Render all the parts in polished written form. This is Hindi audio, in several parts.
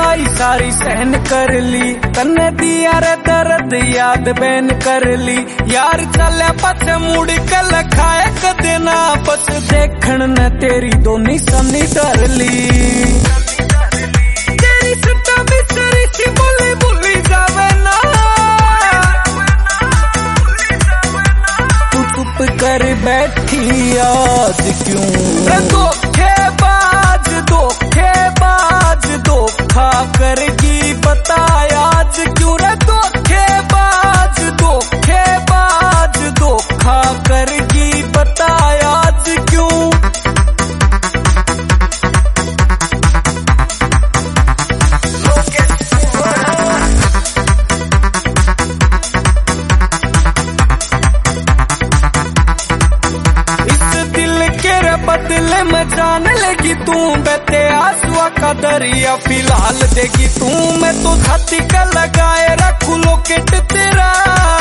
जुदाई सारी सहन कर ली, तन्ने दिया रे दर्द याद बैन कर ली। यार चले पछे मुड़ के लखाए कदे ना, बस देखण ने तेरी दोनी सनी डर ली। तेरी सता बिसरी सी बोली भूली जावे ना, तू चुप कर बैठी आज क्यों। धोखेबाज धोखेबाज धोखा करगी बता आज क्यों रे। धोखेबाज धोखेबाज धोखा करगी बता आज क्यों। बदले में जान लेगी तू, बहते आंसुआ का दरिया फिलहाल देगी तू। मैं तो छाती का लगाए रखू लोकेट तेरा,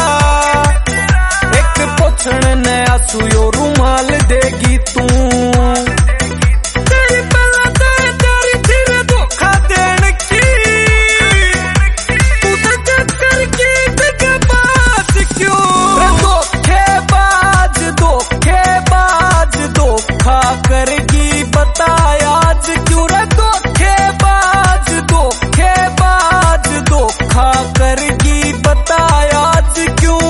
एक पोछण ने आंसू यो रुमाल देगी तू। तेरी पला दे तेरी धीरे धोखा देने की, तू दगा करके दगाबाज क्यों। धोखेबाज धोखेबाज धोखा करगी बता आज क्यों रे। धोखेबाज धोखेबाज धोखा करगी बता आज क्यों।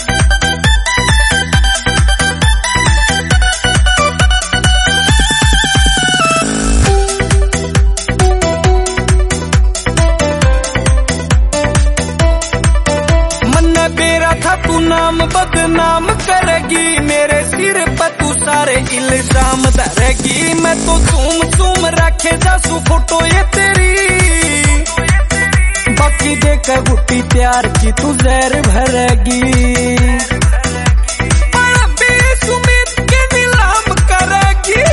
मन मेरा था तू नाम बदनाम करेगी, मेरे सिर पर तू सारे इल्जाम धरेगी। मैं तो झूम झूम रखे जासू फोटो ये तेरी, बाकी देकर गुट्टी प्यार की तू जहर भरेगी। बेसुमीद के नीलाम करेगी,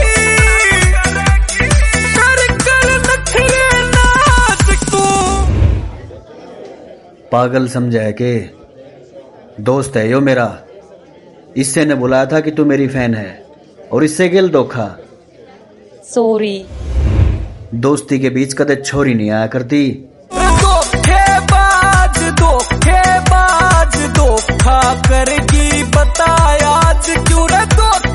कर कर नखरे नाच तू। पागल समझा है के दोस्त है यो मेरा, इससे ने बुलाया था कि तू मेरी फैन है और इससे गिल धोखा। सॉरी। दोस्ती के बीच कदे छोरी नहीं आया करती। धोखेबाज धोखेबाज धोखा करगी बता आज क्यों रे।